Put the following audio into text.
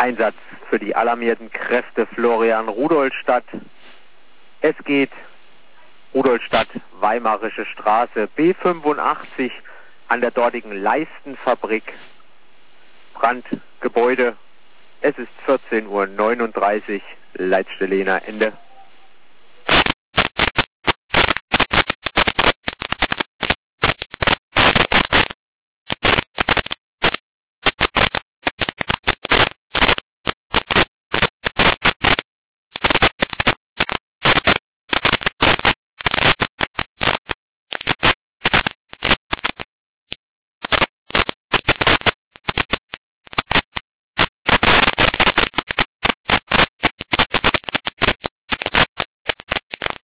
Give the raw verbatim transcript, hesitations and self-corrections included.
Einsatz für die alarmierten Kräfte Florian Rudolstadt. Es geht Rudolstadt, Weimarische Straße, B fünfundachtzig an der dortigen Leistenfabrik. Brandgebäude. Es ist vierzehn Uhr neununddreißig, Leitstelle Jena, Ende.